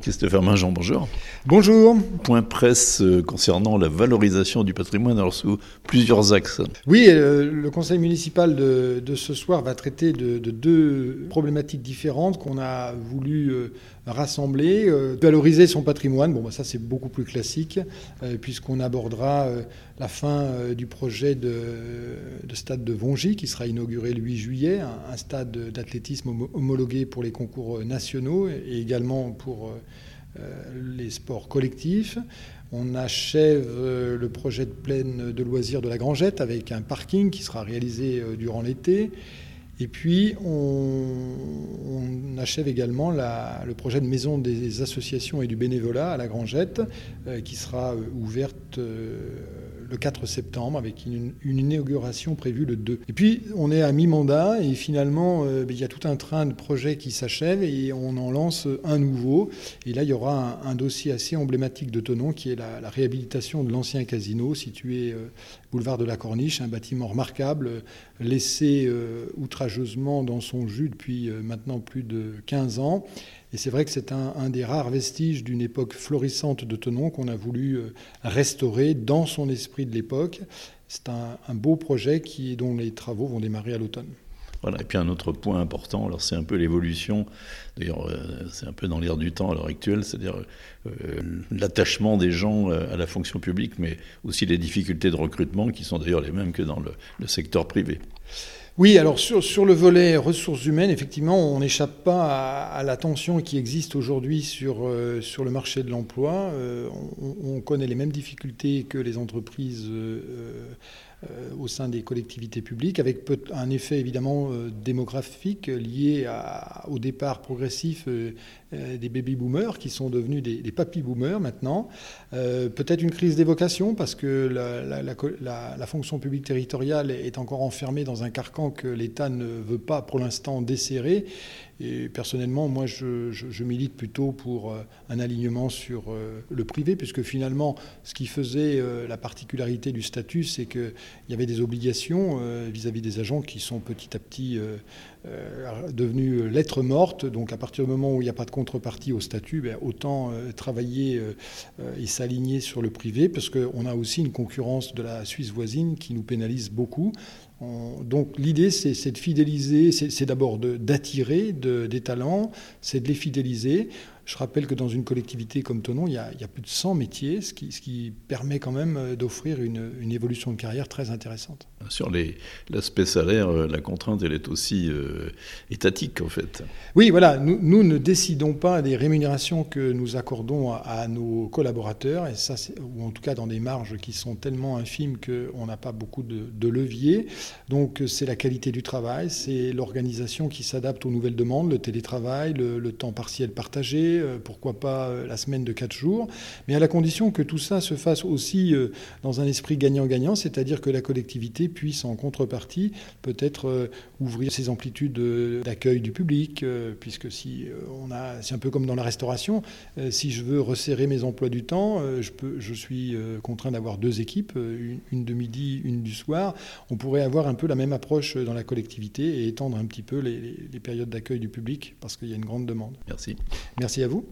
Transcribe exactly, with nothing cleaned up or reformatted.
Christopher Mingeant, bonjour. Bonjour. Point presse concernant la valorisation du patrimoine, alors sous plusieurs axes. Oui, euh, le conseil municipal de, de ce soir va traiter de, de deux problématiques différentes qu'on a voulu euh, rassembler. Euh, valoriser son patrimoine, bon, bah, ça c'est beaucoup plus classique, euh, puisqu'on abordera euh, la fin euh, du projet de, de stade de Vongy, qui sera inauguré le huit juillet, un, un stade d'athlétisme homologué pour les concours nationaux et également pour euh, Euh, les sports collectifs. On achève euh, le projet de plaine de loisirs de la Grangette avec un parking qui sera réalisé euh, durant l'été. Et puis, on, on achève également la, le projet de maison des associations et du bénévolat à la Grangette, euh, qui sera euh, ouverte euh, le quatre septembre, avec une, une inauguration prévue le deux. Et puis, on est à mi-mandat, et finalement, euh, il y a tout un train de projets qui s'achèvent, et on en lance un nouveau. Et là, il y aura un, un dossier assez emblématique de Thonon, qui est la, la réhabilitation de l'ancien casino, situé euh, boulevard de la Corniche, un bâtiment remarquable, laissé euh, outrageusement dans son jus depuis euh, maintenant plus de quinze ans. Et c'est vrai que c'est un, un des rares vestiges d'une époque florissante de Thonon qu'on a voulu euh, restaurer dans son esprit de l'époque. C'est un, un beau projet qui, dont les travaux vont démarrer à l'automne. Voilà. Et puis un autre point important, alors c'est un peu l'évolution, d'ailleurs euh, c'est un peu dans l'air du temps à l'heure actuelle, c'est-à-dire euh, l'attachement des gens à la fonction publique, mais aussi les difficultés de recrutement qui sont d'ailleurs les mêmes que dans le, le secteur privé. Oui, alors sur, sur le volet ressources humaines, effectivement, on n'échappe pas à, à la tension qui existe aujourd'hui sur, euh, sur le marché de l'emploi. Euh, on, on connaît les mêmes difficultés que les entreprises euh, euh, au sein des collectivités publiques, avec un effet évidemment euh, démographique lié à, au départ progressif euh, des baby-boomers qui sont devenus des, des papy-boomers maintenant. Euh, peut-être une crise des vocations parce que la, la, la, la, la fonction publique territoriale est encore enfermée dans un carcan que l'État ne veut pas pour l'instant desserrer. Et personnellement, moi, je, je, je milite plutôt pour un alignement sur le privé, puisque finalement, ce qui faisait la particularité du statut, c'est qu'il y avait des obligations vis-à-vis des agents qui sont petit à petit devenues lettres mortes. Donc à partir du moment où il n'y a pas de contrepartie au statut, ben, autant travailler et s'aligner sur le privé, parce qu'on a aussi une concurrence de la Suisse voisine qui nous pénalise beaucoup. On, donc l'idée, c'est, c'est de fidéliser, c'est, c'est d'abord de, d'attirer de, des talents, c'est de les fidéliser. Je rappelle que dans une collectivité comme Thonon, il y a, il y a plus de cent métiers, ce qui, ce qui permet quand même d'offrir une, une évolution de carrière très intéressante. Sur les, l'aspect salaire, la contrainte, elle est aussi euh, étatique en fait. Oui, voilà, nous, nous ne décidons pas des rémunérations que nous accordons à, à nos collaborateurs, et ça, c'est, ou en tout cas dans des marges qui sont tellement infimes qu'on n'a pas beaucoup de, de levier. Donc c'est la qualité du travail, c'est l'organisation qui s'adapte aux nouvelles demandes, le télétravail, le, le temps partiel partagé, pourquoi pas la semaine de quatre jours, mais à la condition que tout ça se fasse aussi dans un esprit gagnant-gagnant, c'est-à-dire que la collectivité puisse en contrepartie peut-être ouvrir ses amplitudes d'accueil du public, puisque si on a, c'est un peu comme dans la restauration, si je veux resserrer mes emplois du temps, je, peux, je suis contraint d'avoir deux équipes, une, une de midi, une du soir. On pourrait avoir un peu la même approche dans la collectivité et étendre un petit peu les, les périodes d'accueil du public, parce qu'il y a une grande demande. Merci. Merci à vous.